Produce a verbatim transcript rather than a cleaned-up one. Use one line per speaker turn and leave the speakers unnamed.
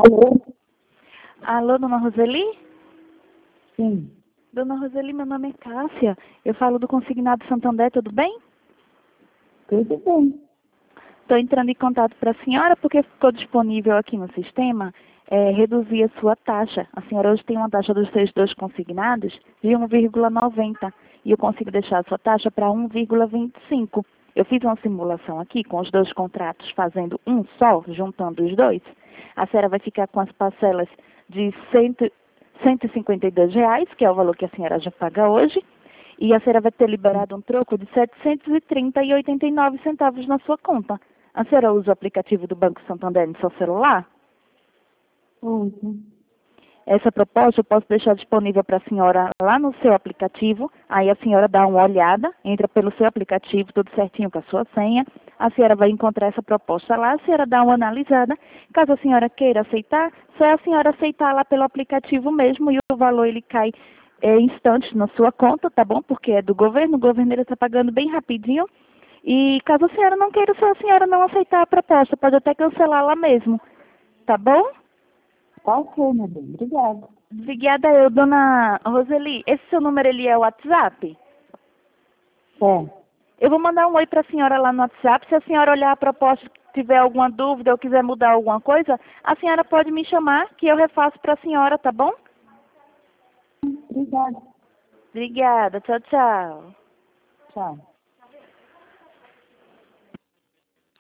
Alô?
Alô, dona Roseli?
Sim.
Dona Roseli, meu nome é Cássia. Eu falo do Consignado Santander, tudo bem?
Tudo bem.
Estou entrando em contato para a senhora porque ficou disponível aqui no sistema é, reduzir a sua taxa. A senhora hoje tem uma taxa dos seus dois consignados de um vírgula noventa e eu consigo deixar a sua taxa para um vírgula vinte e cinco. Eu fiz uma simulação aqui com os dois contratos fazendo um só, juntando os dois. A senhora vai ficar com as parcelas de cento e cinquenta e dois reais, que é o valor que a senhora já paga hoje, e a senhora vai ter liberado um troco de setecentos e trinta e oitenta e nove centavos na sua conta. A senhora usa o aplicativo do Banco Santander no seu celular?
Uso.
Essa proposta eu posso deixar disponível para a senhora lá no seu aplicativo. Aí a senhora dá uma olhada, entra pelo seu aplicativo, tudo certinho com a sua senha. A senhora vai encontrar essa proposta lá, a senhora dá uma analisada. Caso a senhora queira aceitar, só é a senhora aceitar lá pelo aplicativo mesmo e o valor ele cai é, instantes na sua conta, tá bom? Porque é do governo, o governo está pagando bem rapidinho. E caso a senhora não queira, só a senhora não aceitar a proposta, pode até cancelar lá mesmo, tá bom?
Tá ok, meu bem. Obrigada.
Obrigada eu, dona Roseli. Esse seu número, ele é o WhatsApp?
É.
Eu vou mandar um oi para a senhora lá no WhatsApp. Se a senhora olhar a proposta, tiver alguma dúvida ou quiser mudar alguma coisa, a senhora pode me chamar que eu refaço para a senhora, tá bom?
Obrigada.
Obrigada. Tchau, tchau.
Tchau.